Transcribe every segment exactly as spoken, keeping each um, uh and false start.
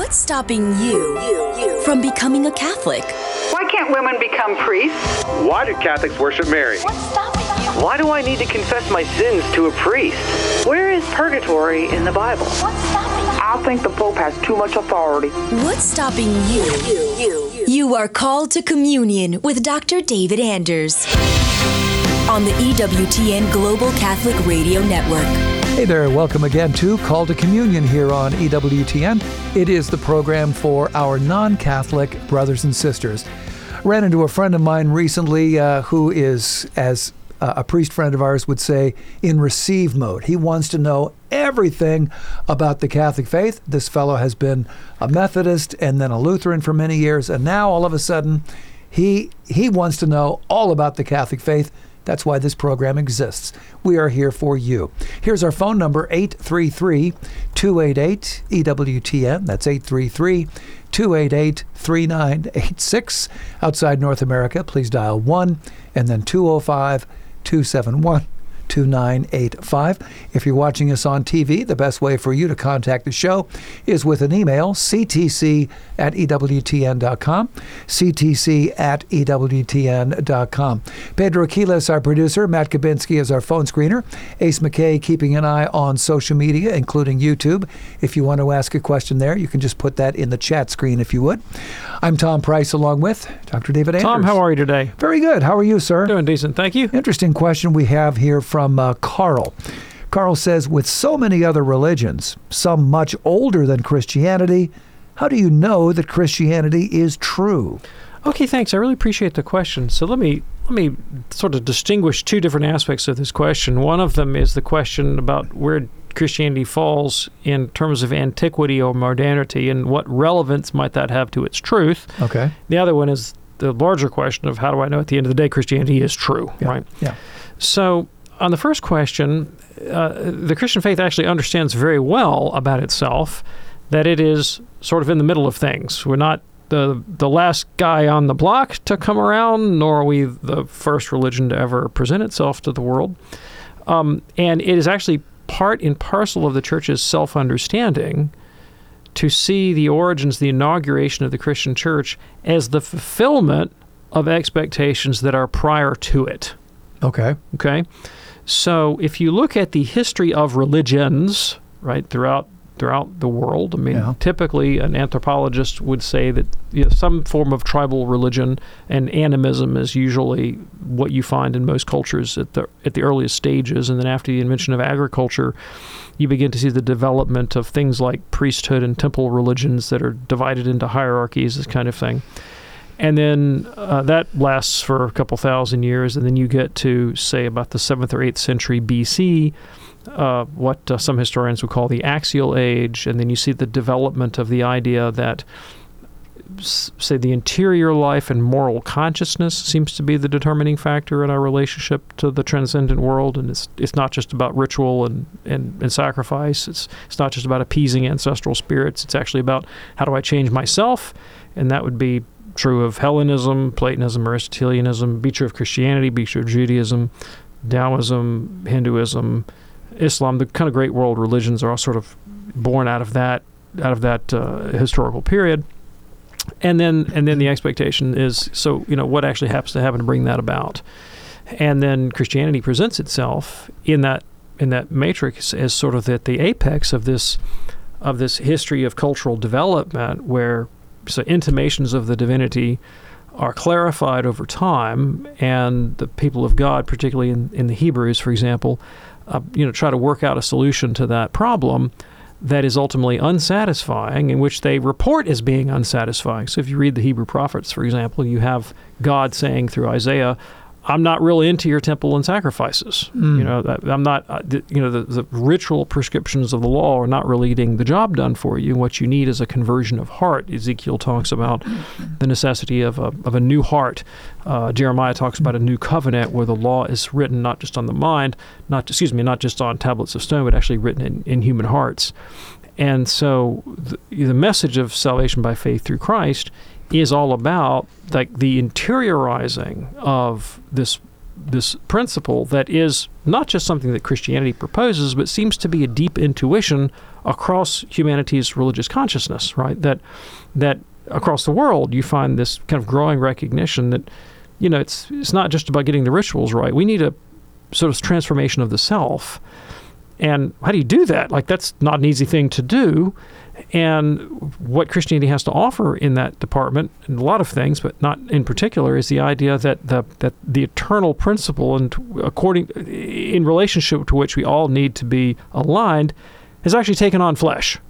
What's stopping you from becoming a Catholic? Why can't women become priests? Why do Catholics worship Mary? What's stopping you? Why do I need to confess my sins to a priest? Where is purgatory in the Bible? What's stopping you? I think the Pope has too much authority. What's stopping you? You, you, you are called to communion with Doctor David Anders on the E W T N Global Catholic Radio Network. Hey there, welcome again to Call to Communion here on E W T N. It is the program for our non-Catholic brothers and sisters. Ran into a friend of mine recently uh, who is, as uh, a priest friend of ours would say, in receive mode. He wants to know everything about the Catholic faith. This fellow has been a Methodist and then a Lutheran for many years, and now all of a sudden he he wants to know all about the Catholic faith. That's why this program exists. We are here for you. Here's our phone number, eight three three, two eight eight, E W T N. That's eight three three, two eight eight, three nine eight six. Outside North America, please dial one and then two oh five, two seven one, two nine eight five. If you're watching us on T V, the best way for you to contact the show is with an email, c t c at e w t n dot com, c t c at e w t n dot com. Pedro Quiles, our producer, Matt Kabinski is our phone screener, Ace McKay keeping an eye on social media, including YouTube. If you want to ask a question there, you can just put that in the chat screen if you would. I'm Tom Price along with Doctor David Anders. Tom, how are you today? Very good. How are you, sir? Doing decent, thank you. Interesting question we have here from uh, Carl. Carl says, with so many other religions, some much older than Christianity, how do you know that Christianity is true? Okay, thanks. I really appreciate the question. So let me let me sort of distinguish two different aspects of this question. One of them is the question about where Christianity falls in terms of antiquity or modernity, and what relevance might that have to its truth. Okay. The other one is the larger question of how do I know at the end of the day Christianity is true, yeah. right? Yeah. So on the first question, uh, the Christian faith actually understands very well about itself that it is sort of in the middle of things. We're not the the last guy on the block to come around, nor are we the first religion to ever present itself to the world. Um, and it is actually part and parcel of the church's self-understanding to see the origins, the inauguration of the Christian church as the fulfillment of expectations that are prior to it. Okay. Okay. So if you look at the history of religions, right, throughout throughout the world, I mean, yeah. typically an anthropologist would say that you know, some form of tribal religion and animism is usually what you find in most cultures at the at the earliest stages, and then after the invention of agriculture, you begin to see the development of things like priesthood and temple religions that are divided into hierarchies, this kind of thing. And then uh, that lasts for a couple thousand years, and then you get to, say, about the seventh or eighth century B C, uh, what uh, some historians would call the Axial Age, and then you see the development of the idea that, s- say, the interior life and moral consciousness seems to be the determining factor in our relationship to the transcendent world, and it's it's not just about ritual and, and, and sacrifice. It's it's not just about appeasing ancestral spirits. It's actually about how do I change myself, and that would be true of Hellenism, Platonism, Aristotelianism, be true of Christianity, be true of Judaism, Taoism, Hinduism, Islam. The kind of great world religions are all sort of born out of that, out of that uh, historical period. And then, and then the expectation is, so you know, what actually happens to happen to bring that about? And then Christianity presents itself in that in that matrix as sort of at the apex of this of this history of cultural development, where so intimations of the divinity are clarified over time, and the people of God, particularly in, in the Hebrews, for example, uh, you know, try to work out a solution to that problem that is ultimately unsatisfying, in which they report as being unsatisfying. So if you read the Hebrew prophets, for example, you have God saying through Isaiah, I'm not really into your temple and sacrifices. Mm. You know, I'm not, you know, the, the ritual prescriptions of the law are not really getting the job done for you. What you need is a conversion of heart. Ezekiel talks about the necessity of a, of a new heart. Uh, Jeremiah talks about a new covenant where the law is written not just on the mind, not, excuse me, not just on tablets of stone, but actually written in, in human hearts. And so the, the message of salvation by faith through Christ is all about like the interiorizing of this this principle that is not just something that Christianity proposes, but seems to be a deep intuition across humanity's religious consciousness, right? That that across the world you find this kind of growing recognition that, you know, it's it's not just about getting the rituals right. We need a sort of transformation of the self. And how do you do that? Like, that's not an easy thing to do. And what Christianity has to offer in that department, and a lot of things, but not in particular, is the idea that the that the eternal principle, and according in relationship to which we all need to be aligned, has actually taken on flesh.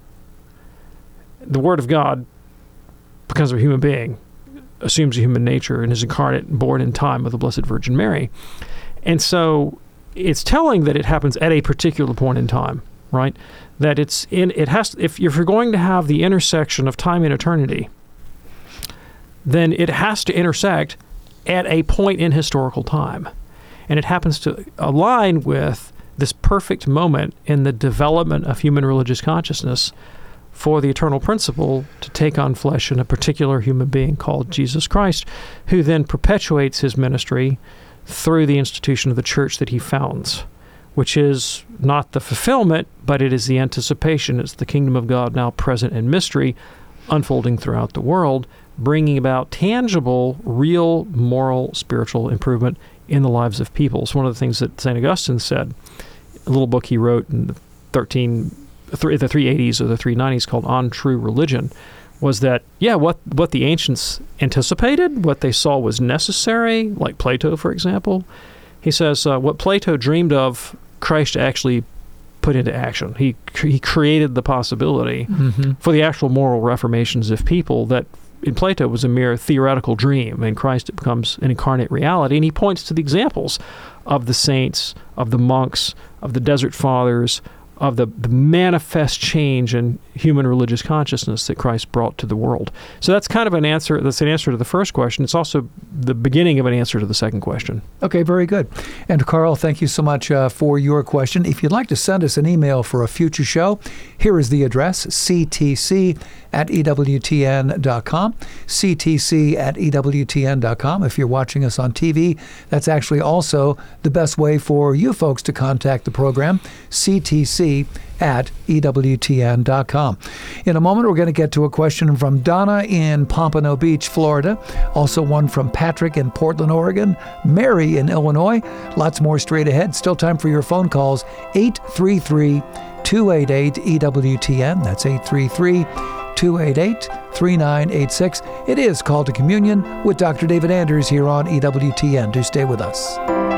The Word of God, because of a human being, assumes a human nature and is incarnate and born in time of the Blessed Virgin Mary. And so it's telling that it happens at a particular point in time, right? That it's in, it has, if you're going to have the intersection of time and eternity, then it has to intersect at a point in historical time. And it happens to align with this perfect moment in the development of human religious consciousness for the eternal principle to take on flesh in a particular human being called Jesus Christ, who then perpetuates his ministry through the institution of the church that he founds, which is not the fulfillment, but it is the anticipation. It's the kingdom of God now present in mystery, unfolding throughout the world, bringing about tangible, real, moral, spiritual improvement in the lives of people. It's one of the things that Saint Augustine said, a little book he wrote in the thirteen, the three eighties or the three nineties called On True Religion, was that, yeah, what, what the ancients anticipated, what they saw was necessary, like Plato, for example. He says uh, what Plato dreamed of, Christ actually put into action. He he created the possibility mm-hmm. for the actual moral reformations of people that in Plato was a mere theoretical dream. In Christ it becomes an incarnate reality. And he points to the examples of the saints, of the monks, of the desert fathers, of the, the manifest change in human religious consciousness that Christ brought to the world. So that's kind of an answer. That's an answer to the first question. It's also the beginning of an answer to the second question. Okay, very good. And Carl, thank you so much uh, for your question. If you'd like to send us an email for a future show, here is the address, c t c at e w t n dot com, c t c at e w t n dot com. If you're watching us on T V, that's actually also the best way for you folks to contact the program, c t c at e w t n dot com. In a moment, we're going to get to a question from Donna in Pompano Beach, Florida. Also one from Patrick in Portland, Oregon. Mary in Illinois. Lots more straight ahead. Still time for your phone calls. eight three three, two eight eight, E W T N. That's eight three three, two eight eight, three nine eight six. It is Call to Communion with Doctor David Anders here on E W T N. Do stay with us.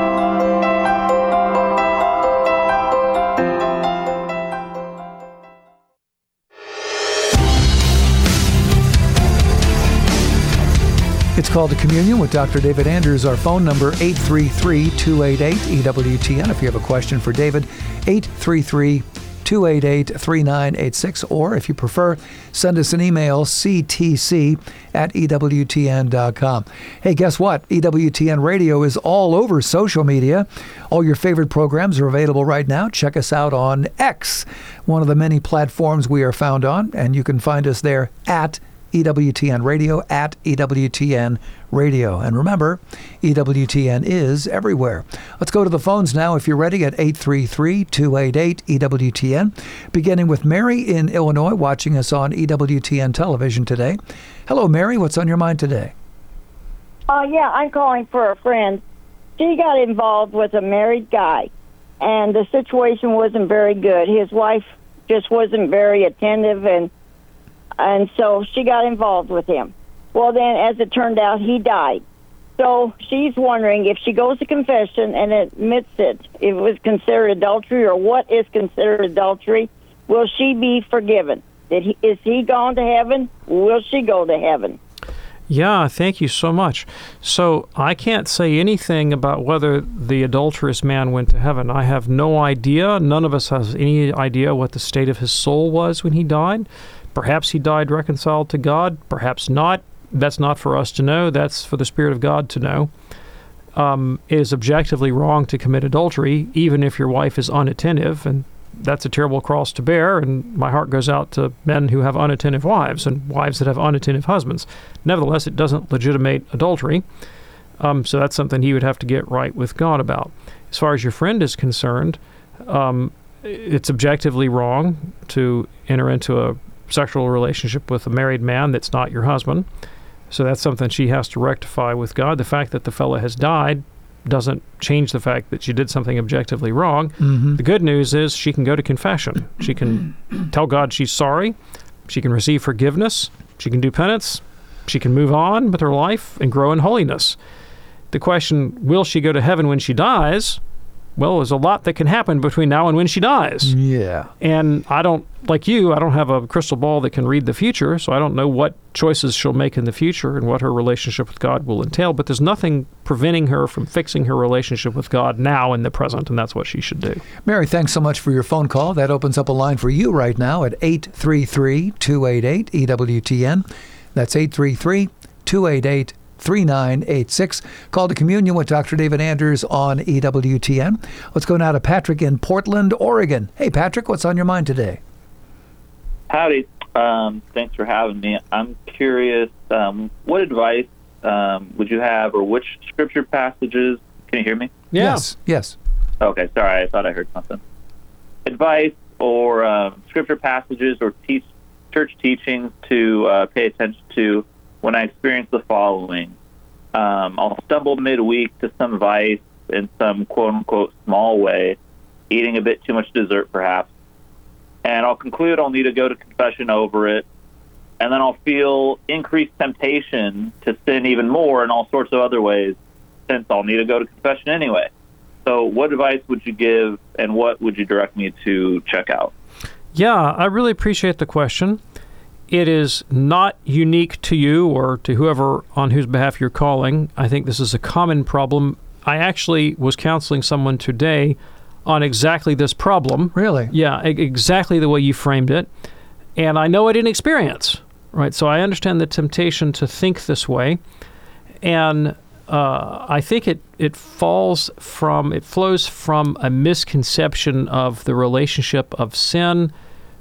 It's Called to Communion with Doctor David Anders. Our phone number, eight three three, two eight eight, E W T N. If you have a question for David, eight three three, two eight eight, three nine eight six. Or if you prefer, send us an email, c t c at e w t n dot com. Hey, guess what? E W T N Radio is all over social media. All your favorite programs are available right now. Check us out on X, one of the many platforms we are found on, and you can find us there at E W T N Radio, at E W T N Radio. And remember, E W T N is everywhere. Let's go to the phones now if you're ready at eight three three, two eight eight, E W T N. Beginning with Mary in Illinois, watching us on E W T N television today. Hello, Mary. What's on your mind today? Uh, yeah, I'm calling for a friend. She got involved with a married guy, and the situation wasn't very good. His wife just wasn't very attentive, and And so she got involved with him. Well, then, as it turned out, he died. So she's wondering if she goes to confession and admits it, if it was considered adultery or what is considered adultery, will she be forgiven? Did he, is he gone to heaven? Will she go to heaven? Yeah, thank you so much. So I can't say anything about whether the adulterous man went to heaven. I have no idea. None of us has any idea what the state of his soul was when he died. Perhaps he died reconciled to God, perhaps not. That's not for us to know. That's for the Spirit of God to know. Um, it is objectively wrong to commit adultery, even if your wife is unattentive, and that's a terrible cross to bear, and my heart goes out to men who have unattentive wives and wives that have unattentive husbands. Nevertheless, it doesn't legitimate adultery. Um, so that's something he would have to get right with God about. As far as your friend is concerned, um, it's objectively wrong to enter into a sexual relationship with a married man that's not your husband. So that's something she has to rectify with God. The fact that the fella has died doesn't change the fact that she did something objectively wrong. Mm-hmm. The good news is she can go to confession. She can tell God she's sorry. She can receive forgiveness. She can do penance. She can move on with her life and grow in holiness. The question, will she go to heaven when she dies? Well, there's a lot that can happen between now and when she dies. Yeah. And I don't, like you, I don't have a crystal ball that can read the future, so I don't know what choices she'll make in the future and what her relationship with God will entail, but there's nothing preventing her from fixing her relationship with God now in the present, and that's what she should do. Mary, thanks so much for your phone call. That opens up a line for you right now at eight three three, two eight eight, E W T N. That's eight three three, two eight eight, three nine eight six. Call to Communion with Doctor David Anders on E W T N. Let's go now to Patrick in Portland, Oregon. Hey, Patrick, what's on your mind today? Howdy. Um, thanks for having me. I'm curious, um, what advice um, would you have, or which scripture passages? Can you hear me? Yeah. Yes. Yes. Okay, sorry. I thought I heard something. Advice or um, scripture passages or teach, church teachings to uh, pay attention to when I experience the following. Um, I'll stumble midweek to some vice in some quote-unquote small way, eating a bit too much dessert perhaps, and I'll conclude I'll need to go to confession over it, and then I'll feel increased temptation to sin even more in all sorts of other ways, since I'll need to go to confession anyway. So what advice would you give, and what would you direct me to check out? Yeah, I really appreciate the question. It is not unique to you or to whoever on whose behalf you're calling. I think this is a common problem. I actually was counseling someone today on exactly this problem. Really? Yeah, e- exactly the way you framed it. And I know it in experience, right? So I understand the temptation to think this way. And uh, I think it, it falls from, it flows from a misconception of the relationship of sin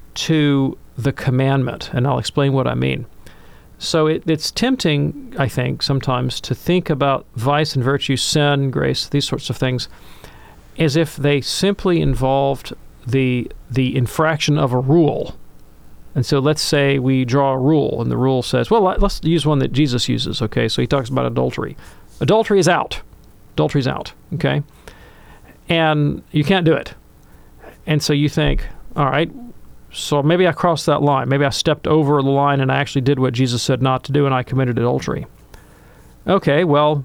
to the commandment, and I'll explain what I mean. So it, it's tempting, I think, sometimes to think about vice and virtue, sin, grace, these sorts of things, as if they simply involved the the infraction of a rule. And so let's say we draw a rule, and the rule says, well, let's use one that Jesus uses, okay? So he talks about adultery. Adultery is out. Adultery is out, okay? And you can't do it. And so you think, all right, so maybe I crossed that line. Maybe I stepped over the line and I actually did what Jesus said not to do, and I committed adultery. Okay, well,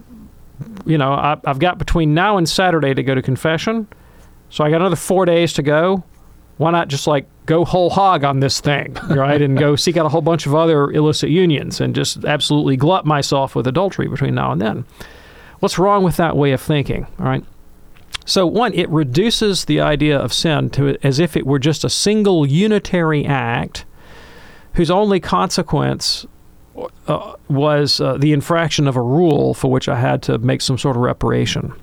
you know, I, I've got between now and Saturday to go to confession, so I got another four days to go. Why not just, like, go whole hog on this thing, right, and go seek out a whole bunch of other illicit unions and just absolutely glut myself with adultery between now and then? What's wrong with that way of thinking, all right? So, one, it reduces the idea of sin to as if it were just a single unitary act whose only consequence uh, was uh, the infraction of a rule for which I had to make some sort of reparation.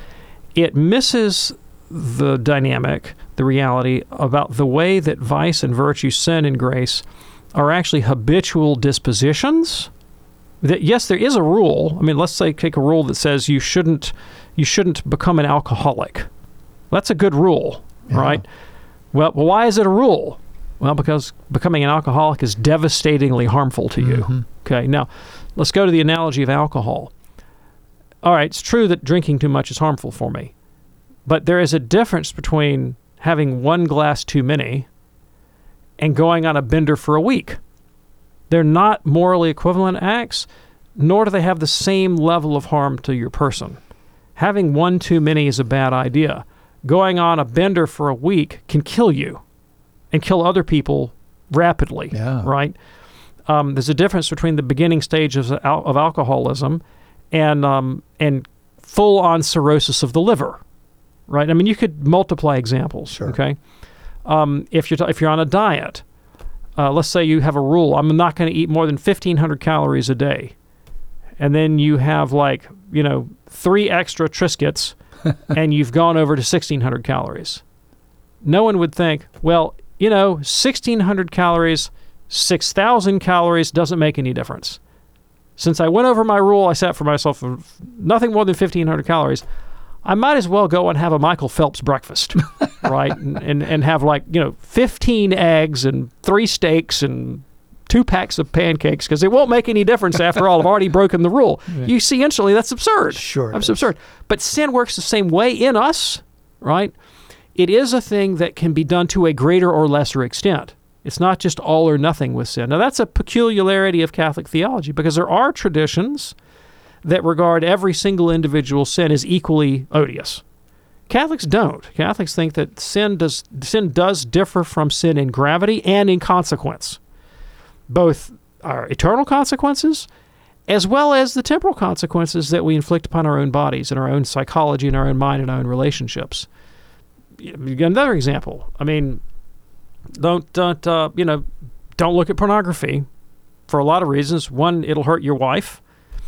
It misses the dynamic, the reality about the way that vice and virtue, sin and grace are actually habitual dispositions. That, yes, there is a rule. I mean, let's say take a rule that says you shouldn't you shouldn't become an alcoholic. That's a good rule, yeah. Right? Well, why is it a rule? Well, because becoming an alcoholic is devastatingly harmful to you. Mm-hmm. Okay, now let's go to the analogy of alcohol. All right, it's true that drinking too much is harmful for me, but there is a difference between having one glass too many and going on a bender for a week. They're not morally equivalent acts, nor do they have the same level of harm to your person. Having one too many is a bad idea. Going on a bender for a week can kill you and kill other people rapidly, yeah. Right? Um, there's a difference between the beginning stages of, al- of alcoholism and um, and full-on cirrhosis of the liver, right? I mean, you could multiply examples, sure. Okay? Um, if you're t- if you're on a diet, uh, let's say you have a rule, I'm not going to eat more than fifteen hundred calories a day, and then you have, like, you know, three extra Triscuits, and you've gone over to sixteen hundred calories. No one would think, well, you know, sixteen hundred calories, six thousand calories doesn't make any difference. since I went over my rule, I set for myself nothing more than fifteen hundred calories. I might as well go and have a Michael Phelps breakfast, right? And, and and have like, you know, fifteen eggs and three steaks and two packs of pancakes, because it won't make any difference after all. I've already broken the rule. Yeah. You see instantly that's absurd. Sure. That's absurd. But sin works the same way in us, right? It is a thing that can be done to a greater or lesser extent. It's not just all or nothing with sin. Now, that's a peculiarity of Catholic theology, because there are traditions that regard every single individual sin as equally odious. Catholics don't. Catholics think that sin does sin does differ from sin in gravity and in consequence, both our eternal consequences as well as the temporal consequences that we inflict upon our own bodies and our own psychology and our own mind and our own relationships. Another example. I mean, don't don't uh, you know, don't look at pornography for a lot of reasons. One, it'll hurt your wife.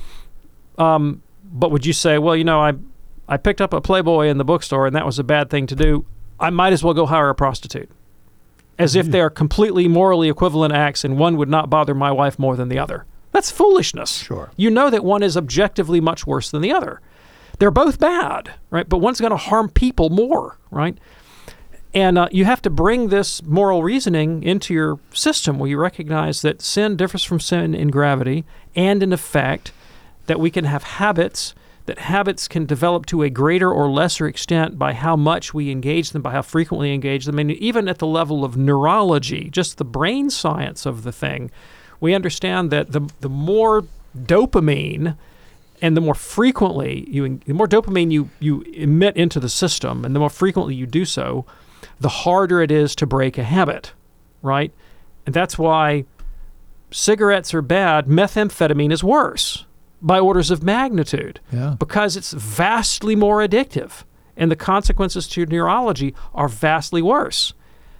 Um, but would you say, well, you know, I I picked up a Playboy in the bookstore and that was a bad thing to do. I might as well go hire a prostitute. As if they are completely morally equivalent acts and one would not bother my wife more than the other. That's foolishness. Sure. You know that one is objectively much worse than the other. They're both bad, right? But one's going to harm people more, right? And uh, you have to bring this moral reasoning into your system where you recognize that sin differs from sin in gravity and in effect, that we can have habits, that habits can develop to a greater or lesser extent by how much we engage them, by how frequently we engage them. And even at the level of neurology, just the brain science of the thing, we understand that the the more dopamine and the more frequently you, the more dopamine you, you emit into the system and the more frequently you do so, the harder it is to break a habit, right? And that's why cigarettes are bad, methamphetamine is worse by orders of magnitude, yeah. because it's vastly more addictive and the consequences to your neurology are vastly worse.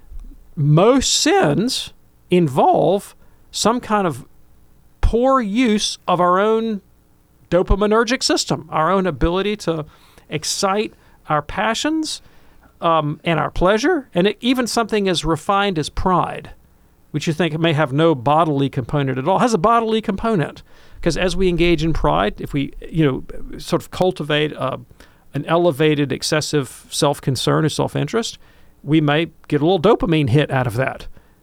Most sins involve some kind of poor use of our own dopaminergic system, our own ability to excite our passions um, and our pleasure, and it, even something as refined as pride, which you think may have no bodily component at all, has a bodily component. Because as we engage in pride, if we, you know, sort of cultivate uh, an elevated, excessive self-concern or self-interest, we may get a little dopamine hit out of that.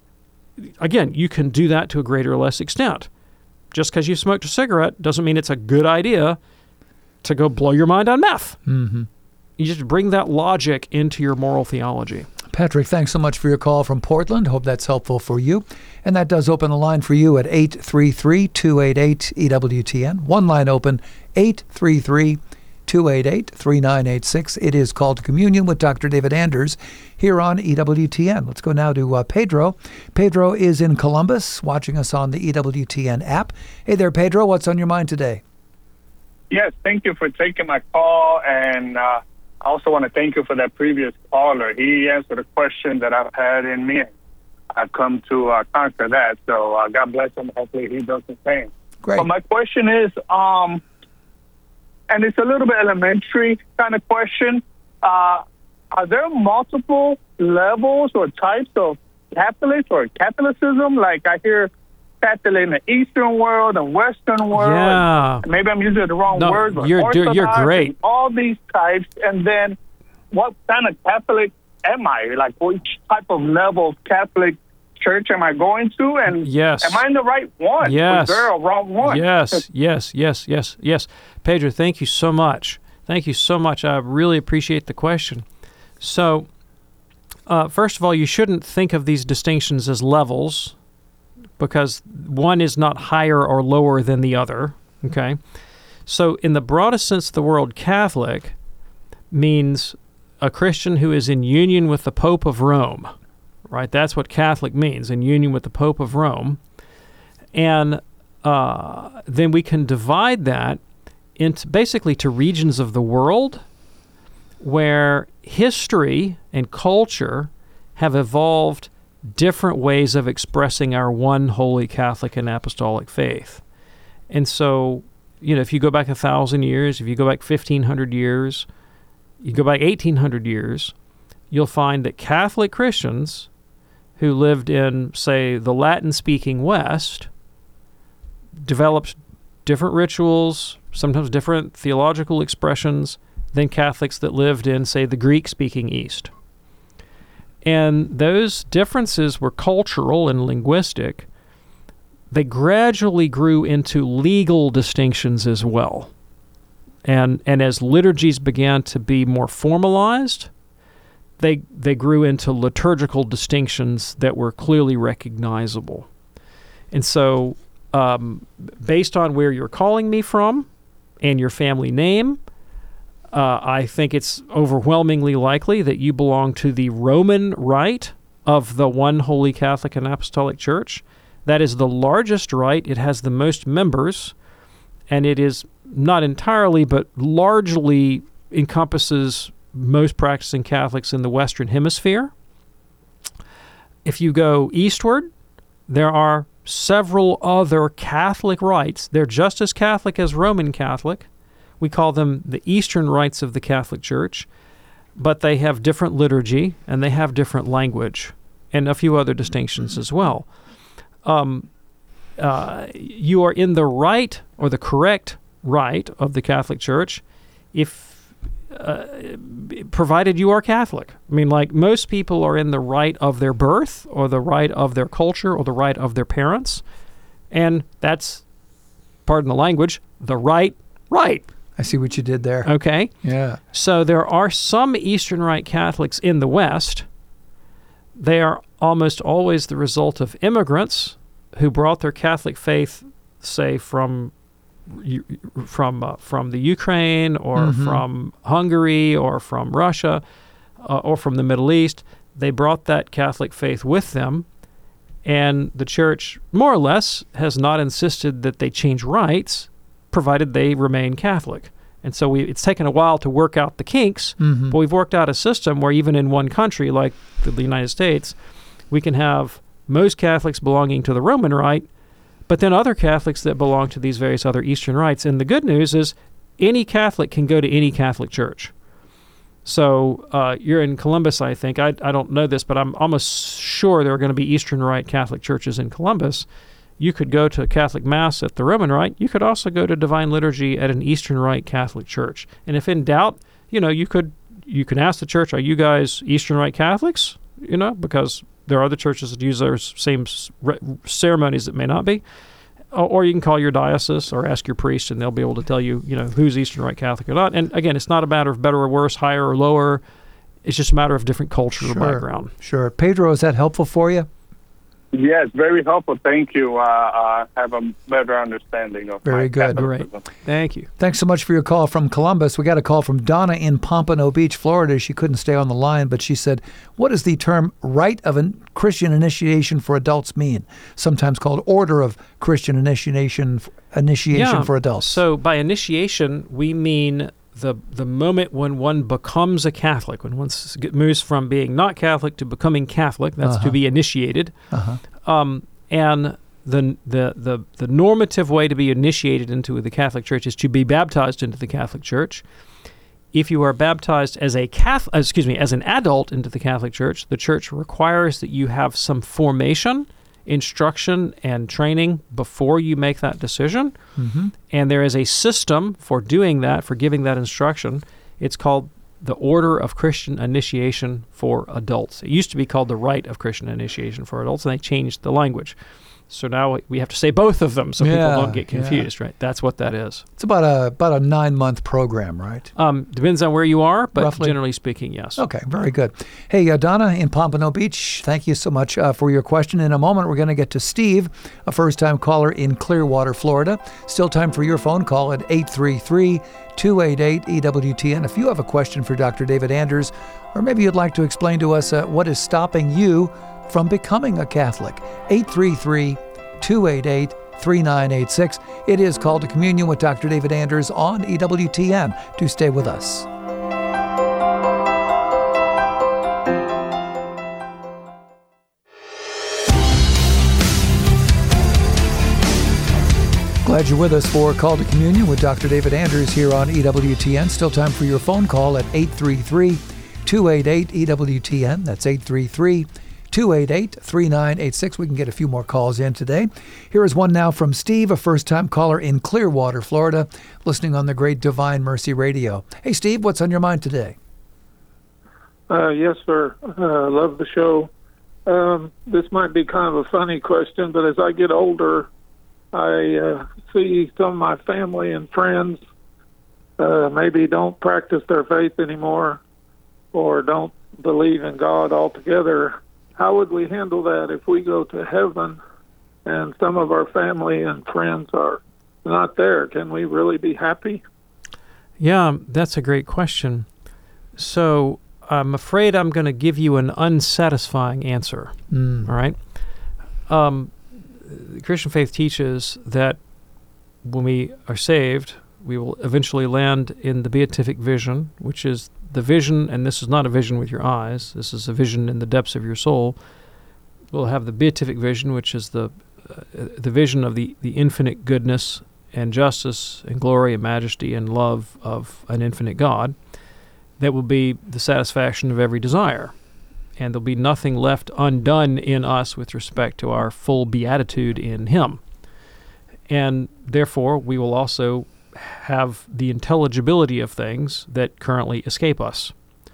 Again, you can do that to a greater or less extent. Just because you've smoked a cigarette doesn't mean it's a good idea to go blow your mind on meth. Mm-hmm. You just bring that logic into your moral theology. Patrick, thanks so much for your call from Portland. Hope that's helpful for you. And that does open the line for you at eight three three, two eight eight, E W T N. One line open, eight three three, two eight eight, three nine eight six. It is Called to Communion with Doctor David Anders here on E W T N. Let's go now to uh, Pedro. Pedro is in Columbus, watching us on the E W T N app. Hey there, Pedro. What's on your mind today? Yes, thank you for taking my call, and uh, I also want to thank you for that previous caller. He answered a question that I've had in me. I've come to uh, conquer that, so uh, God bless him. Hopefully he does the same. Great. But my question is, um, and it's a little bit elementary kind of question, uh, are there multiple levels or types of Catholics or Catholicism? Like I hear Catholic in the Eastern world and Western world. Yeah. And maybe I'm using the wrong no, word, but you're, Orthodox you're great. and all these types. And then what kind of Catholic am I? Like which type of level of Catholic church am I going to? And yes. am I in the right one? Yes. Or is there a wrong one? Yes, yes, yes, yes, yes. Pedro, thank you so much. Thank you so much. I really appreciate the question. So, uh, first of all, you shouldn't think of these distinctions as levels, because one is not higher or lower than the other, okay? So in the broadest sense of the word, Catholic means a Christian who is in union with the Pope of Rome, right? That's what Catholic means, in union with the Pope of Rome. And uh, then we can divide that into basically to regions of the world where history and culture have evolved different ways of expressing our one holy Catholic and apostolic faith. And so, you know, if you go back a thousand years, if you go back fifteen hundred years, you go back eighteen hundred years, you'll find that Catholic Christians who lived in, say, the Latin-speaking West developed different rituals, sometimes different theological expressions than Catholics that lived in, say, the Greek-speaking East. And those differences were cultural and linguistic. They gradually grew into legal distinctions as well. And and as liturgies began to be more formalized, they they grew into liturgical distinctions that were clearly recognizable. And so, um, based on where you're calling me from and your family name, uh, I think it's overwhelmingly likely that you belong to the Roman Rite of the One Holy Catholic and Apostolic Church. That is the largest rite. It has the most members, and it is not entirely, but largely encompasses most practicing Catholics in the Western Hemisphere. If you go eastward, there are several other Catholic rites. They're just as Catholic as Roman Catholic. We call them the Eastern rites of the Catholic Church, but they have different liturgy and they have different language and a few other distinctions as well. Um, uh, you are in the right or the correct rite of the Catholic Church if uh, provided you are Catholic. I mean, like most people are in the rite of their birth or the rite of their culture or the rite of their parents, and that's, pardon the language, the right rite. I see what you did there. Okay. Yeah. So there are some Eastern Rite Catholics in the West. They are almost always the result of immigrants who brought their Catholic faith, say, from from uh, from the Ukraine or mm-hmm. from Hungary or from Russia uh, or from the Middle East. They brought that Catholic faith with them, and the Church, more or less, has not insisted that they change rites, provided they remain Catholic. And so we, it's taken a while to work out the kinks, mm-hmm. but we've worked out a system where even in one country, like the, the United States, we can have most Catholics belonging to the Roman Rite, but then other Catholics that belong to these various other Eastern rites. And the good news is any Catholic can go to any Catholic church. So uh, you're in Columbus, I think. I, I don't know this, but I'm almost sure there are going to be Eastern Rite Catholic churches in Columbus. You could go to Catholic Mass at the Roman Rite. You could also go to Divine Liturgy at an Eastern Rite Catholic church. And if in doubt, you know, you could you can ask the church, are you guys Eastern Rite Catholics? You know, because there are other churches that use those same ceremonies that may not be. Or you can call your diocese or ask your priest, and they'll be able to tell you, you know, who's Eastern Rite Catholic or not. And again, it's not a matter of better or worse, higher or lower. It's just a matter of different culture sure. or background. Sure. Pedro, is that helpful for you? Yes, very helpful. Thank you. Uh, uh, have a better understanding of Very my good. Catholicism. Great. Thank you. Thanks so much for your call from Columbus. We got a call from Donna in Pompano Beach, Florida. She couldn't stay on the line, but she said, what does the term rite of a Christian initiation for adults mean? Sometimes called order of Christian initiation initiation yeah. for adults. So by initiation, we mean the the moment when one becomes a Catholic, when one moves from being not Catholic to becoming Catholic. That's uh-huh. to be initiated. Uh-huh. Um, and the, the the the normative way to be initiated into the Catholic Church is to be baptized into the Catholic Church. If you are baptized as a Catholic, excuse me, as an adult into the Catholic Church, the Church requires that you have some formation, instruction, and training before you make that decision. Mm-hmm. And there is a system for doing that, for giving that instruction. It's called the Order of Christian Initiation for Adults. It used to be called the Rite of Christian Initiation for Adults, and they changed the language. So now we have to say both of them so yeah, people don't get confused, yeah. right? That's what that is. It's about a about a nine-month program, right? Um, depends on where you are, but Roughly. Generally speaking, yes. Okay, very good. Hey, uh, Donna in Pompano Beach, thank you so much uh, for your question. In a moment, we're going to get to Steve, a first-time caller in Clearwater, Florida. Still time for your phone call at eight three three, two eight eight, E W T N. If you have a question for Doctor David Anders, or maybe you'd like to explain to us uh, what is stopping you from becoming a Catholic, eight three three, two eight eight, three nine eight six. It is Call to Communion with Doctor David Anders on E W T N. Do stay with us. Glad you're with us for Call to Communion with Doctor David Anders here on E W T N. Still time for your phone call at eight three three, two eight eight, E W T N. That's eight three three, two eight eight, three nine eight six. We can get a few more calls in today. Here is one now from Steve, a first-time caller in Clearwater, Florida, listening on the Great Divine Mercy Radio. Hey, Steve, what's on your mind today? Uh, yes, sir. Uh, love the show. Um, this might be kind of a funny question, but as I get older, I uh, see some of my family and friends uh, maybe don't practice their faith anymore or don't believe in God altogether. How would we handle that if we go to heaven and some of our family and friends are not there? Can we really be happy? Yeah, that's a great question. So I'm afraid I'm going to give you an unsatisfying answer. Mm. All right? Um, the Christian faith teaches that when we are saved, we will eventually land in the beatific vision, which is the vision, and this is not a vision with your eyes, this is a vision in the depths of your soul. We'll have the beatific vision, which is the uh, the vision of the, the infinite goodness and justice and glory and majesty and love of an infinite God. That will be the satisfaction of every desire. And there'll be nothing left undone in us with respect to our full beatitude in Him. And therefore, we will also have the intelligibility of things that currently escape us.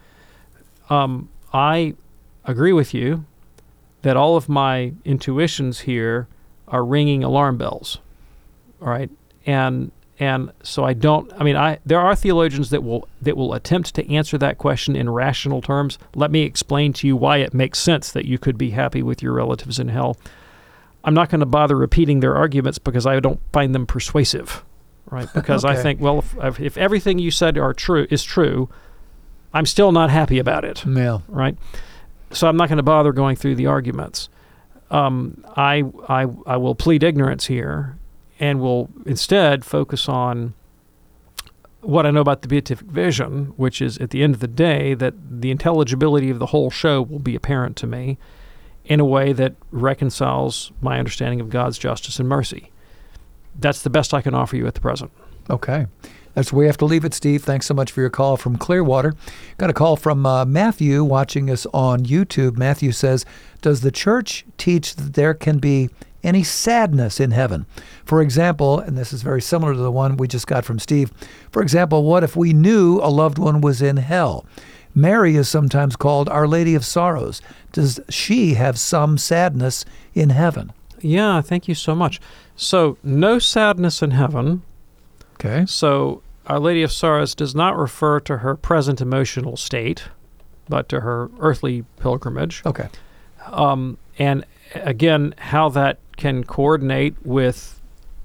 Um, I agree with you that all of my intuitions here are ringing alarm bells. All right? And And so I don't, I mean, I there are theologians that will that will attempt to answer that question in rational terms. Let me explain to you why it makes sense that you could be happy with your relatives in hell. I'm not going to bother repeating their arguments because I don't find them persuasive, right? Because Okay. I think, well, if, if everything you said are true is true, I'm still not happy about it, Yeah. right? So I'm not going to bother going through the arguments. Um, I, I, I will plead ignorance here, and will instead focus on what I know about the beatific vision, which is at the end of the day that the intelligibility of the whole show will be apparent to me in a way that reconciles my understanding of God's justice and mercy. That's the best I can offer you at the present. Okay. That's where we have to leave it, Steve. Thanks so much for your call from Clearwater. Got a call from uh, Matthew watching us on YouTube. Matthew says, does the church teach that there can be any sadness in heaven? For example, and this is very similar to the one we just got from Steve, for example, what if we knew a loved one was in hell? Mary is sometimes called Our Lady of Sorrows. Does she have some sadness in heaven? Yeah, thank you so much. So, no sadness in heaven. Okay. So, Our Lady of Sorrows does not refer to her present emotional state, but to her earthly pilgrimage. Okay. Um, and again, how that can coordinate with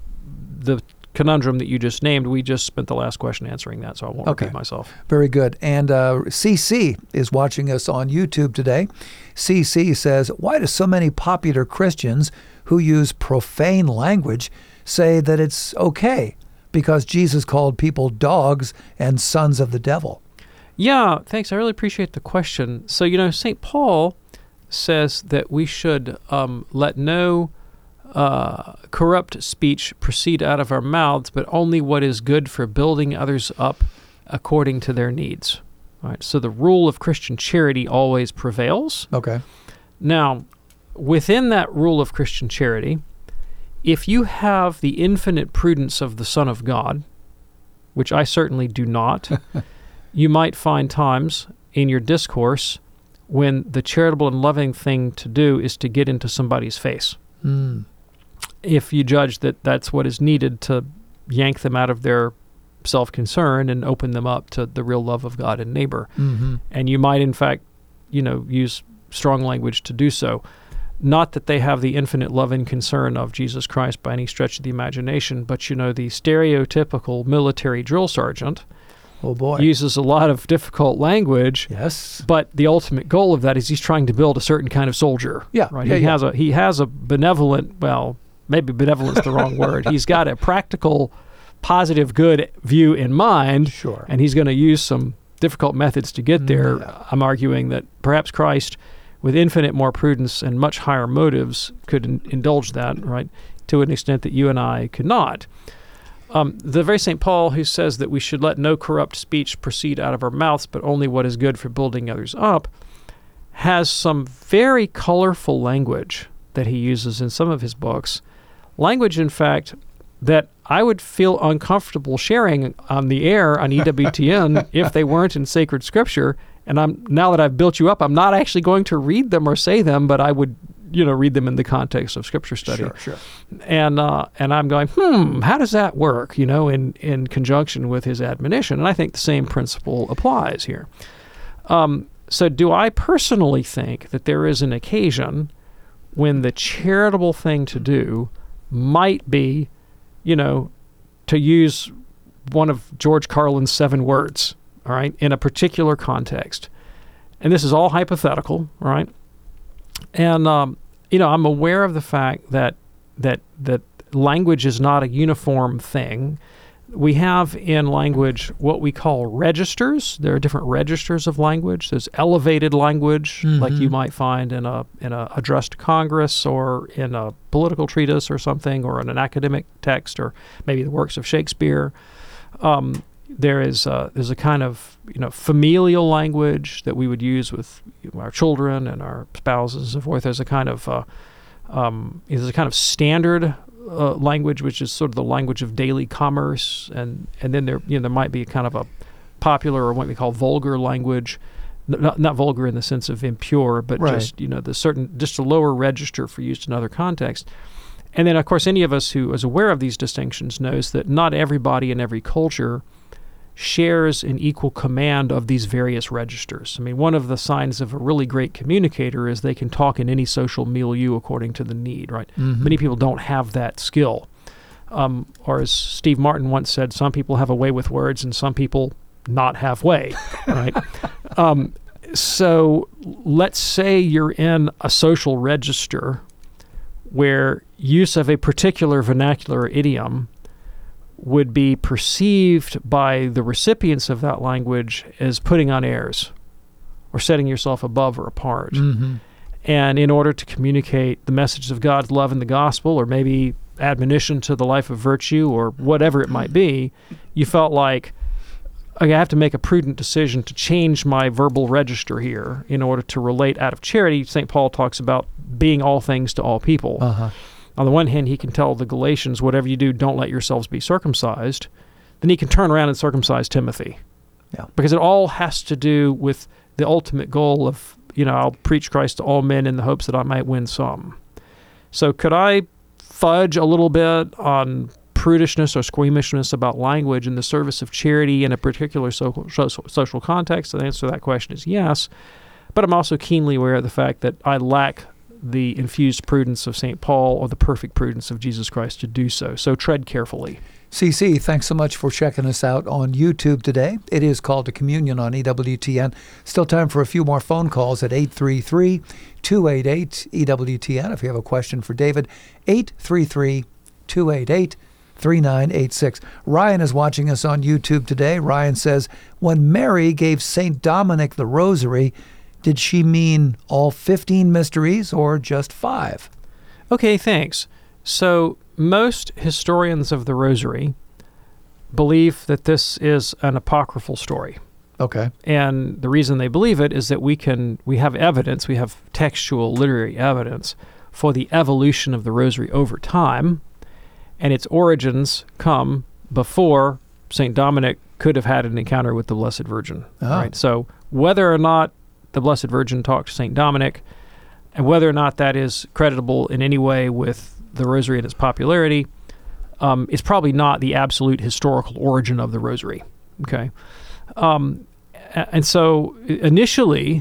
the conundrum that you just named, we just spent the last question answering that, so I won't Okay. repeat myself. Very good. And uh, C C is watching us on YouTube today. C C says, why do so many popular Christians who use profane language say that it's okay because Jesus called people dogs and sons of the devil? Yeah, thanks. I really appreciate the question. So, you know, Saint Paul says that we should um, let no uh, corrupt speech proceed out of our mouths, but only what is good for building others up according to their needs. All right. So the rule of Christian charity always prevails. Okay. Now, within that rule of Christian charity, if you have the infinite prudence of the Son of God, which I certainly do not, you might find times in your discourse when the charitable and loving thing to do is to get into somebody's face. Mm. If you judge that that's what is needed to yank them out of their self-concern and open them up to the real love of God and neighbor. Mm-hmm. And you might, in fact, you know, use strong language to do so. Not that they have the infinite love and concern of Jesus Christ by any stretch of the imagination, but, you know, the stereotypical military drill sergeant Oh boy. uses a lot of difficult language. Yes. But the ultimate goal of that is he's trying to build a certain kind of soldier. Yeah. Right. Yeah, he yeah. has a he has a benevolent, well, maybe benevolent's the wrong word. He's got a practical, positive, good view in mind. Sure. And he's going to use some difficult methods to get there. Yeah. I'm arguing that perhaps Christ, with infinite more prudence and much higher motives, could in- indulge that, right, to an extent that you and I could not. Um, the very Saint Paul who says that we should let no corrupt speech proceed out of our mouths, but only what is good for building others up, has some very colorful language that he uses in some of his books. Language, in fact, that I would feel uncomfortable sharing on the air on E W T N if they weren't in sacred scripture. And I'm now that I've built you up, I'm not actually going to read them or say them, but I would, you know, read them in the context of scripture study. Sure, sure. And uh, and I'm going, hmm, how does that work? You know, in in conjunction with his admonition. And I think the same principle applies here. Um, so, do I personally think that there is an occasion when the charitable thing to do might be, you know, to use one of George Carlin's seven words, all right, in a particular context? And this is all hypothetical, all right? And, um, you know, I'm aware of the fact that that that language is not a uniform thing. We have in language what we call registers. There are different registers of language. There's elevated language, mm-hmm. like you might find in a in a address to Congress or in a political treatise or something, or in an academic text, or maybe the works of Shakespeare. Um, there is a, there's a kind of you know familial language that we would use with our children and our spouses and so forth. There's a kind of uh, um, there's a kind of standard Uh, language, which is sort of the language of daily commerce, and and then there you know there might be kind of a popular or what we call vulgar language, N- not not vulgar in the sense of impure, but right. just you know the certain just a lower register for use in other contexts. And then of course any of us who is aware of these distinctions knows that not everybody in every culture shares an equal command of these various registers. I mean, one of the signs of a really great communicator is they can talk in any social milieu according to the need, right? Mm-hmm. Many people don't have that skill. Um, or as Steve Martin once said, some people have a way with words and some people not have way, right? um, so let's say you're in a social register where use of a particular vernacular idiom would be perceived by the recipients of that language as putting on airs or setting yourself above or apart. Mm-hmm. And in order to communicate the message of God's love in the gospel, or maybe admonition to the life of virtue, or whatever it might be, you felt like, I have to make a prudent decision to change my verbal register here in order to relate out of charity. Saint Paul talks about being all things to all people. Uh-huh. On the one hand, he can tell the Galatians, whatever you do, don't let yourselves be circumcised. Then he can turn around and circumcise Timothy. Yeah. Because it all has to do with the ultimate goal of, you know, I'll preach Christ to all men in the hopes that I might win some. So could I fudge a little bit on prudishness or squeamishness about language in the service of charity in a particular social, social context? The answer to that question is yes. But I'm also keenly aware of the fact that I lack the infused prudence of Saint Paul or the perfect prudence of Jesus Christ to do so. So tread carefully. C C, thanks so much for checking us out on YouTube today. It is Call to Communion on E W T N. Still time for a few more phone calls at eight three three, two eight eight, E W T N. If you have a question for David, eight three three, two eight eight, three nine eight six. Ryan is watching us on YouTube today. Ryan says, when Mary gave Saint Dominic the rosary, did she mean all fifteen mysteries or just five? Okay, thanks. So most historians of the Rosary believe that this is an apocryphal story. Okay. And the reason they believe it is that we can we have evidence, we have textual literary evidence for the evolution of the Rosary over time, and its origins come before Saint Dominic could have had an encounter with the Blessed Virgin. Oh. Right? So whether or not the Blessed Virgin talked to Saint Dominic, and whether or not that is creditable in any way with the Rosary and its popularity, um, is probably not the absolute historical origin of the Rosary. Okay, um, and so initially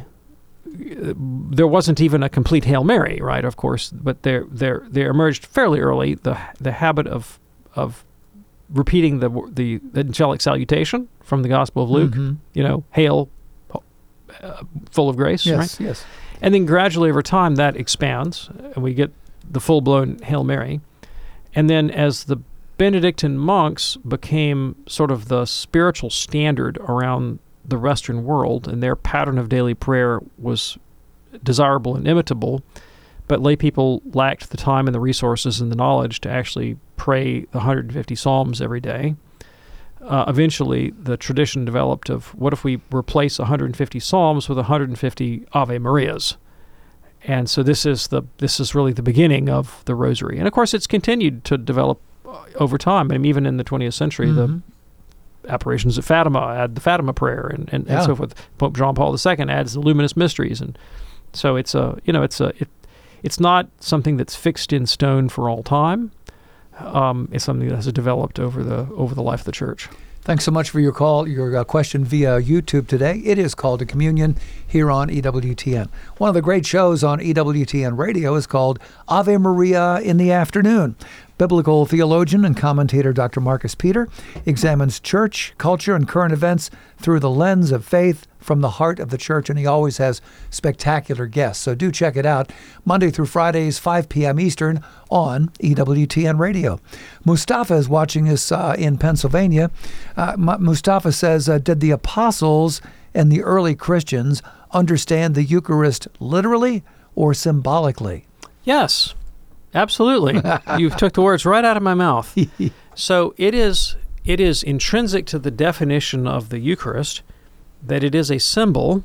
there wasn't even a complete Hail Mary, right? Of course, but there there there emerged fairly early the the habit of of repeating the the, the angelic salutation from the Gospel of Luke. Mm-hmm. You know, hail. Uh, full of grace, yes, right? Yes. And then gradually over time that expands, and we get the full-blown Hail Mary. And then as the Benedictine monks became sort of the spiritual standard around the Western world, and their pattern of daily prayer was desirable and imitable, but lay people lacked the time and the resources and the knowledge to actually pray the one hundred fifty Psalms every day, uh, eventually the tradition developed of what if we replace one hundred fifty Psalms with one hundred fifty Ave Marias. And so this is the this is really the beginning of the Rosary. And of course, it's continued to develop uh, over time. I mean, even in the twentieth century, mm-hmm. the apparitions at Fatima add the Fatima prayer, and, and, yeah. and so forth. Pope John Paul the Second adds the Luminous Mysteries, and so it's a you know it's a it, it's not something that's fixed in stone for all time. Um, it's something that has developed over the over the life of the Church. Thanks so much for your call, your uh, question via YouTube today. It is Called to Communion here on E W T N. One of the great shows on E W T N radio is called Ave Maria in the Afternoon. Biblical theologian and commentator Doctor Marcus Peter examines church, culture, and current events through the lens of faith from the heart of the church, and he always has spectacular guests. So do check it out Monday through Fridays, five p.m. Eastern on E W T N Radio. Mustafa is watching us uh, in Pennsylvania. Uh, Mustafa says, uh, did the apostles and the early Christians understand the Eucharist literally or symbolically? Yes, absolutely. You took the words right out of my mouth. So it is it is intrinsic to the definition of the Eucharist that it is a symbol,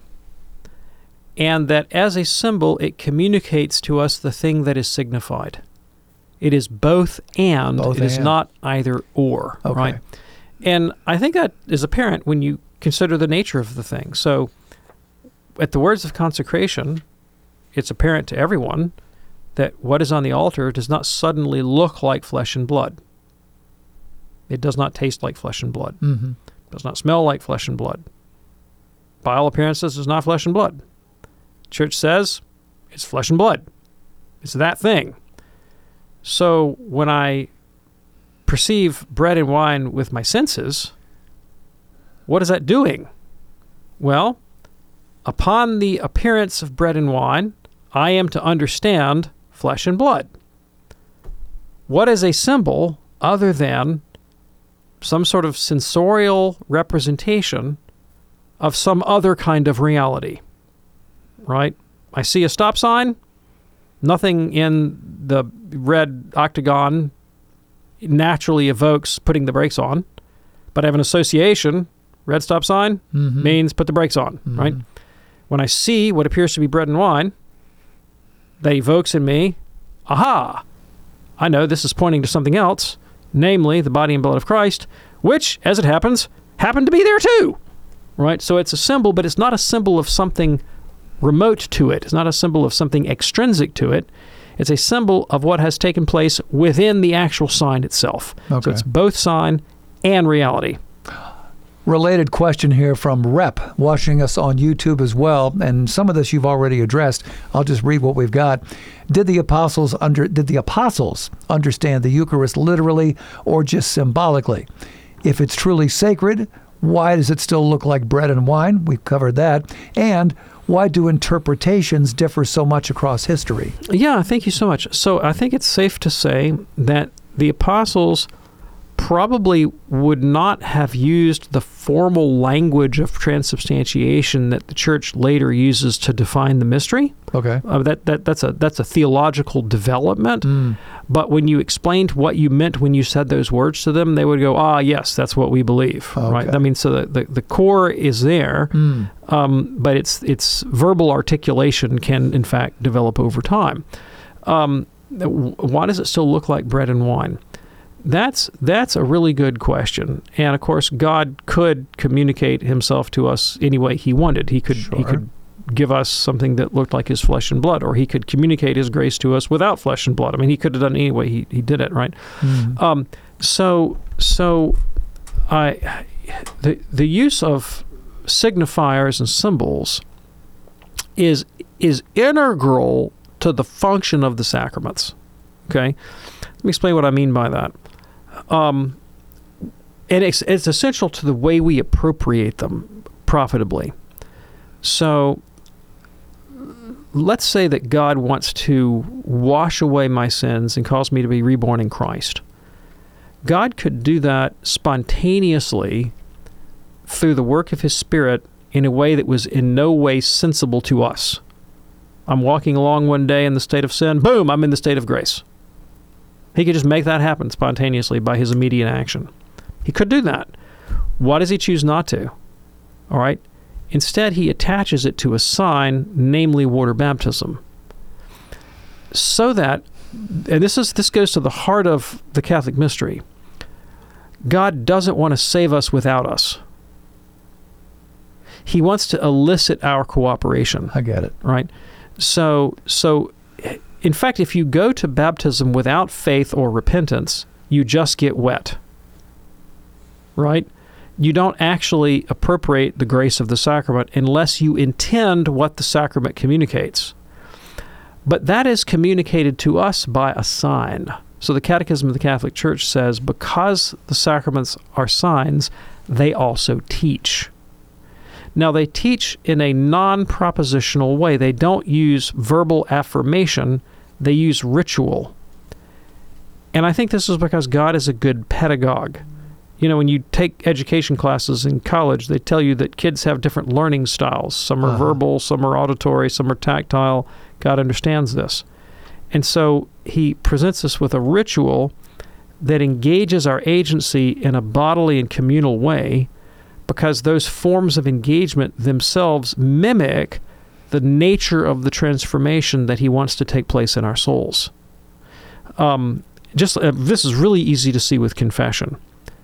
and that as a symbol it communicates to us the thing that is signified. It is both and, both it and. is not either or, okay. right? And I think that is apparent when you consider the nature of the thing. So at the words of consecration, it's apparent to everyone that what is on the altar does not suddenly look like flesh and blood. It does not taste like flesh and blood. Mm-hmm. It does not smell like flesh and blood. By all appearances, it's not flesh and blood. Church says it's flesh and blood. It's that thing. So when I perceive bread and wine with my senses, what is that doing? Well, upon the appearance of bread and wine, I am to understand flesh and blood. What is a symbol other than some sort of sensorial representation of some other kind of reality, right? I see a stop sign. Nothing in the red octagon naturally evokes putting the brakes on, but I have an association. Red stop sign mm-hmm. means put the brakes on, mm-hmm. right? When I see what appears to be bread and wine, that evokes in me, aha, I know this is pointing to something else, namely the body and blood of Christ, which, as it happens, happened to be there too. Right? So it's a symbol, but it's not a symbol of something remote to it. It's not a symbol of something extrinsic to it. It's a symbol of what has taken place within the actual sign itself. Okay. So it's both sign and reality. Related question here from Rep, watching us on YouTube as well, and some of this you've already addressed. I'll just read what we've got. Did the apostles under did the apostles understand the Eucharist literally or just symbolically? If it's truly sacred, why does it still look like bread and wine? We've covered that. And why do interpretations differ so much across history? Yeah, thank you so much. So I think it's safe to say that the apostles probably would not have used the formal language of transubstantiation that the Church later uses to define the mystery. Okay. Uh, that that that's a that's a theological development. Mm. But when you explained what you meant when you said those words to them, they would go, ah, yes, that's what we believe. Okay. Right? I mean, so the, the, the core is there, mm. um, but it's it's verbal articulation can, in fact, develop over time. Um, why does it still look like bread and wine? That's that's a really good question, and of course, God could communicate Himself to us any way He wanted. He could sure. He could give us something that looked like His flesh and blood, or He could communicate His grace to us without flesh and blood. I mean, He could have done it any way He He did it, right? Mm. Um, so so, I the the use of signifiers and symbols is is integral to the function of the sacraments. Okay, let me explain what I mean by that. Um, and it's, it's essential to the way we appropriate them profitably. So let's say that God wants to wash away my sins and cause me to be reborn in Christ. God could do that spontaneously through the work of His Spirit in a way that was in no way sensible to us. I'm walking along one day in the state of sin, boom, I'm in the state of grace. He could just make that happen spontaneously by His immediate action. He could do that. Why does he choose not to? All right. Instead, he attaches it to a sign, namely water baptism. So that, and this is this goes to the heart of the Catholic mystery, God doesn't want to save us without us. He wants to elicit our cooperation. I get it. Right? So, so, in fact, if you go to baptism without faith or repentance, you just get wet. Right? You don't actually appropriate the grace of the sacrament unless you intend what the sacrament communicates. But that is communicated to us by a sign. So the Catechism of the Catholic Church says, because the sacraments are signs, they also teach. Now, they teach in a non-propositional way. They don't use verbal affirmation. They use ritual. And I think this is because God is a good pedagogue. You know, when you take education classes in college, they tell you that kids have different learning styles. Some are uh-huh. verbal, some are auditory, some are tactile. God understands this. And so he presents us with a ritual that engages our agency in a bodily and communal way, because those forms of engagement themselves mimic the nature of the transformation that he wants to take place in our souls. Um, just uh, this is really easy to see with confession.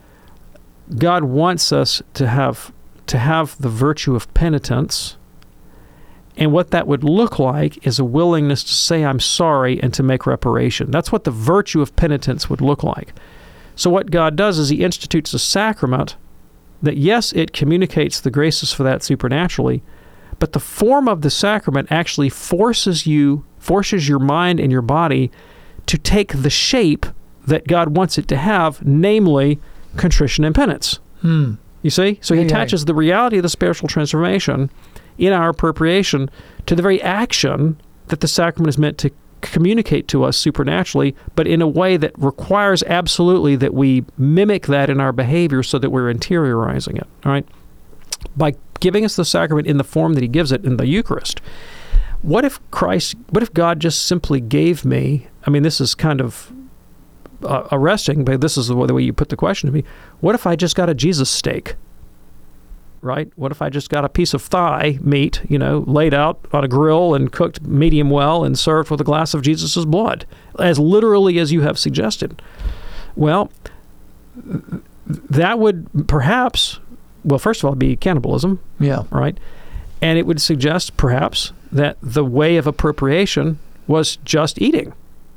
God wants us to have to have the virtue of penitence, and what that would look like is a willingness to say I'm sorry and to make reparation. That's what the virtue of penitence would look like. So what God does is he institutes a sacrament that, yes, it communicates the graces for that supernaturally, but the form of the sacrament actually forces you, forces your mind and your body to take the shape that God wants it to have, namely contrition and penance. Hmm. You see? So he yeah, attaches yeah. the reality of the spiritual transformation in our appropriation to the very action that the sacrament is meant to communicate to us supernaturally, but in a way that requires absolutely that we mimic that in our behavior so that we're interiorizing it. All right? By giving us the sacrament in the form that he gives it in the Eucharist. What if Christ, what if God just simply gave me, I mean, this is kind of uh, arresting, but this is the way, the way you put the question to me. What if I just got a Jesus steak? Right? What if I just got a piece of thigh meat, you know, laid out on a grill and cooked medium well and served with a glass of Jesus' blood, as literally as you have suggested? Well, that would perhaps, well, first of all, be cannibalism. Yeah. Right? And it would suggest perhaps that the way of appropriation was just eating.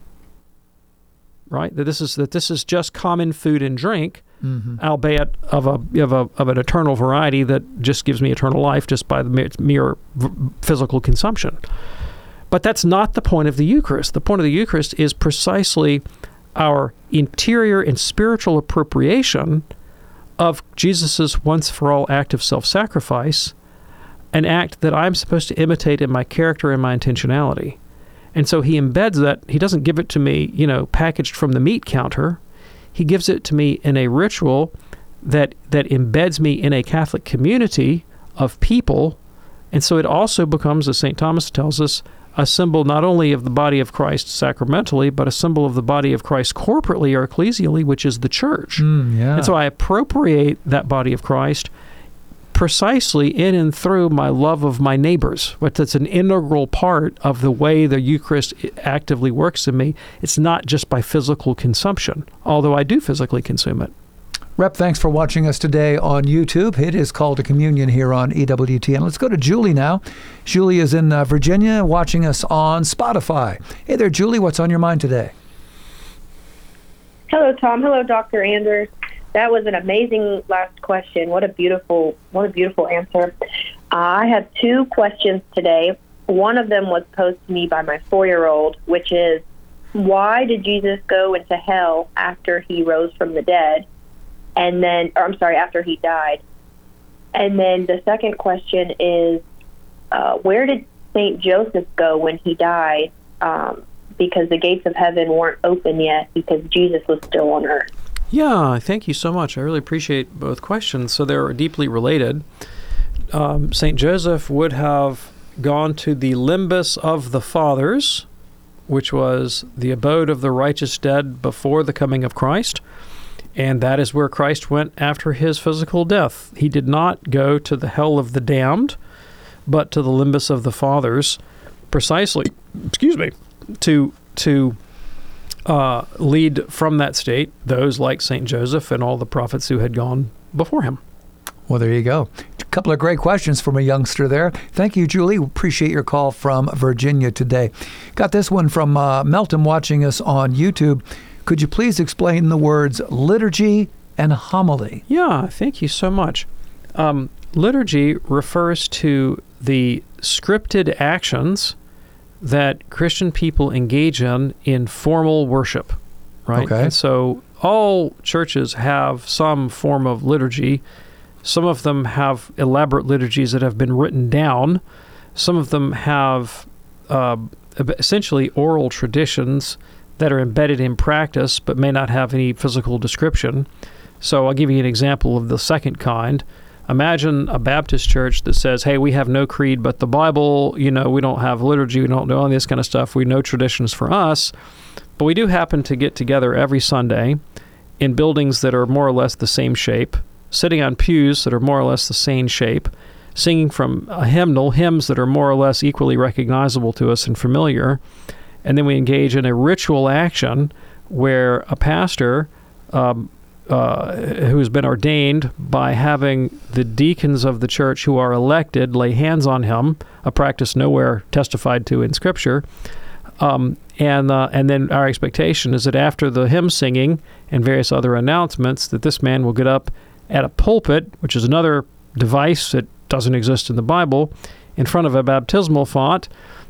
Right? That this is that this is just common food and drink, mm-hmm. albeit of a of a of an eternal variety that just gives me eternal life just by the mere, mere physical consumption. But that's not the point of the Eucharist. The point of the Eucharist is precisely our interior and spiritual appropriation of Jesus' once-for-all act of self-sacrifice, an act that I'm supposed to imitate in my character and my intentionality. And so he embeds that. He doesn't give it to me, you know, packaged from the meat counter. He gives it to me in a ritual that that embeds me in a Catholic community of people. And so it also becomes, as Saint Thomas tells us, a symbol not only of the body of Christ sacramentally, but a symbol of the body of Christ corporately or ecclesially, which is the church. Mm, yeah. And so I appropriate that body of Christ precisely in and through my love of my neighbors. But that's an integral part of the way the Eucharist actively works in me. It's not just by physical consumption, although I do physically consume it. Rep, thanks for watching us today on YouTube. It is Call to Communion here on E W T N. Let's go to Julie now. Julie is in uh, Virginia watching us on Spotify. Hey there, Julie. What's on your mind today? Hello, Tom. Hello, Doctor Anders. That was an amazing last question. What a beautiful, what a beautiful answer. Uh, I have two questions today. One of them was posed to me by my four-year-old, which is, why did Jesus go into hell after he rose from the dead? And then, or I'm sorry, after he died. And then the second question is, uh, where did Saint Joseph go when he died? Um, because the gates of heaven weren't open yet because Jesus was still on earth. Yeah, thank you so much. I really appreciate both questions. So they're deeply related. Um, Saint Joseph would have gone to the limbus of the fathers, which was the abode of the righteous dead before the coming of Christ. And that is where Christ went after his physical death. He did not go to the hell of the damned, but to the limbus of the fathers, precisely, excuse me, to to uh, lead from that state those like Saint Joseph and all the prophets who had gone before him. Well, there you go. A couple of great questions from a youngster there. Thank you, Julie. Appreciate your call from Virginia today. Got this one from uh, Melton watching us on YouTube. Could you please explain the words liturgy and homily? Yeah, thank you so much. Um, liturgy refers to the scripted actions that Christian people engage in in formal worship, right? Okay. And so all churches have some form of liturgy. Some of them have elaborate liturgies that have been written down. Some of them have uh, essentially oral traditions that are embedded in practice but may not have any physical description. So I'll give you an example of the second kind. Imagine a Baptist church that says, hey, we have no creed but the Bible, you know, we don't have liturgy, we don't know all this kind of stuff, we know traditions for us, but we do happen to get together every Sunday in buildings that are more or less the same shape, sitting on pews that are more or less the same shape, singing from a hymnal, hymns that are more or less equally recognizable to us and familiar. And then we engage in a ritual action where a pastor um, uh, who has been ordained by having the deacons of the church who are elected lay hands on him, a practice nowhere testified to in Scripture. Um, and uh, and then our expectation is that after the hymn singing and various other announcements, that this man will get up at a pulpit, which is another device that doesn't exist in the Bible, in front of a baptismal font,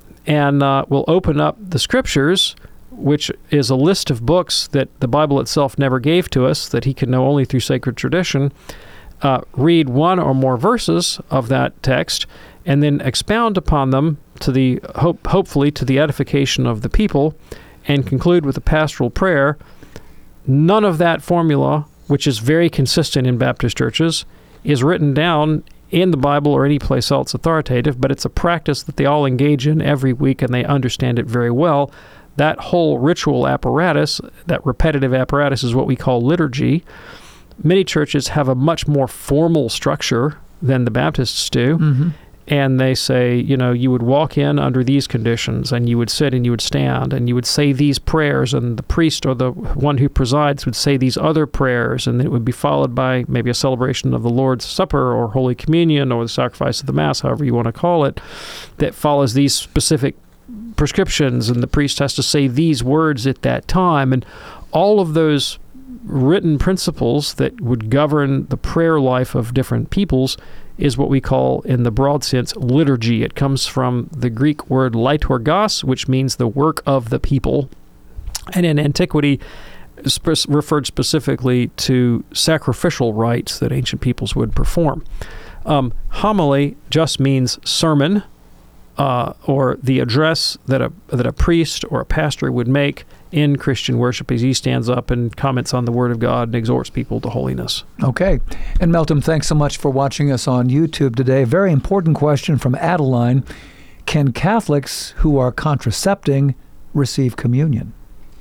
and uh, we'll open up the Scriptures, which is a list of books that the Bible itself never gave to us, that he can know only through sacred tradition, uh, read one or more verses of that text, and then expound upon them to the hope, hopefully to the edification of the people, and conclude with a pastoral prayer. None of that formula, which is very consistent in Baptist churches, is written down in the Bible or any place else authoritative, but it's a practice that they all engage in every week and they understand it very well. That whole ritual apparatus, that repetitive apparatus, is what we call liturgy. Many churches have a much more formal structure than the Baptists do. Mm-hmm. And they say, you know, you would walk in under these conditions, and you would sit and you would stand, and you would say these prayers, and the priest or the one who presides would say these other prayers, and it would be followed by maybe a celebration of the Lord's Supper or Holy Communion or the sacrifice of the Mass, however you want to call it, that follows these specific prescriptions, and the priest has to say these words at that time. And all of those written principles that would govern the prayer life of different peoples is what we call, in the broad sense, liturgy. It comes from the Greek word liturgos, which means the work of the people. And in antiquity, sp- referred specifically to sacrificial rites that ancient peoples would perform. Um, homily just means sermon, uh, or the address that a that a priest or a pastor would make in Christian worship as he stands up and comments on the Word of God and exhorts people to holiness. Okay. And Melton, thanks so much for watching us on YouTube today. Very important question from Adeline. Can Catholics who are contracepting receive communion?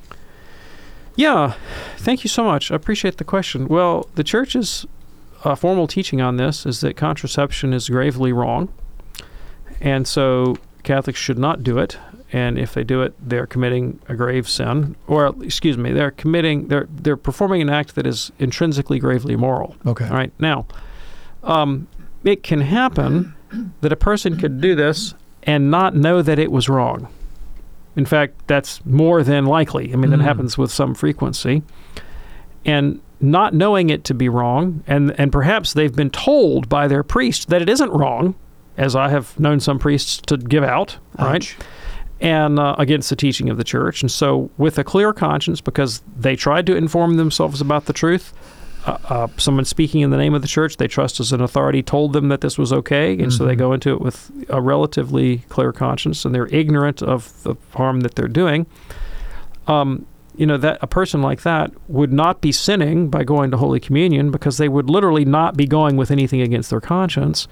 Yeah. Thank you so much. I appreciate the question. Well, the Church's uh, formal teaching on this is that contraception is gravely wrong. And so Catholics should not do it. And if they do it, they're committing a grave sin, or excuse me, they're committing, they're they're performing an act that is intrinsically gravely immoral. Okay. All right. Now, um, it can happen that a person could do this and not know that it was wrong. In fact, that's more than likely. I mean, mm. that happens with some frequency. And not knowing it to be wrong, and and perhaps they've been told by their priest that it isn't wrong, as I have known some priests to give out, right? Ouch. And uh, against the teaching of the church. And so with a clear conscience, because they tried to inform themselves about the truth, uh, uh, someone speaking in the name of the church they trust as an authority told them that this was okay, and mm-hmm. so they go into it with a relatively clear conscience, and they're ignorant of the harm that they're doing. Um, you know, that a person like that would not be sinning by going to Holy Communion, because they would literally not be going with anything against their conscience.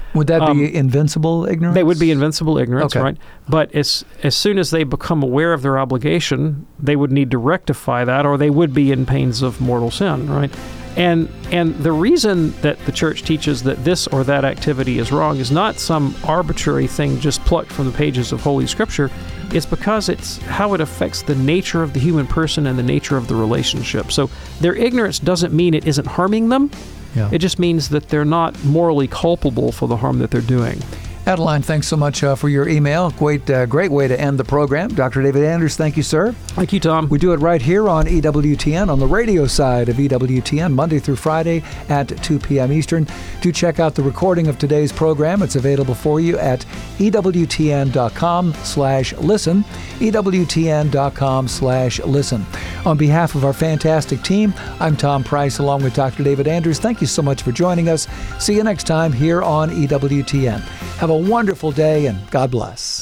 Would that Um, be invincible ignorance? They would be invincible ignorance, Okay. right? But as as soon as they become aware of their obligation, they would need to rectify that, or they would be in pains of mortal sin, right? And and the reason that the church teaches that this or that activity is wrong is not some arbitrary thing just plucked from the pages of Holy Scripture. It's because it's how it affects the nature of the human person and the nature of the relationship. So their ignorance doesn't mean it isn't harming them. Yeah. It just means that they're not morally culpable for the harm that they're doing. Adeline, thanks so much uh, for your email. Great, uh, great way to end the program. Doctor David Anders, thank you, sir. Thank you, Tom. We do it right here on E W T N, on the radio side of E W T N, Monday through Friday at two p.m. Eastern. Do check out the recording of today's program. It's available for you at ewtn.com slash listen, ewtn.com slash listen. On behalf of our fantastic team, I'm Tom Price along with Doctor David Anders. Thank you so much for joining us. See you next time here on E W T N. Have a wonderful day and God bless.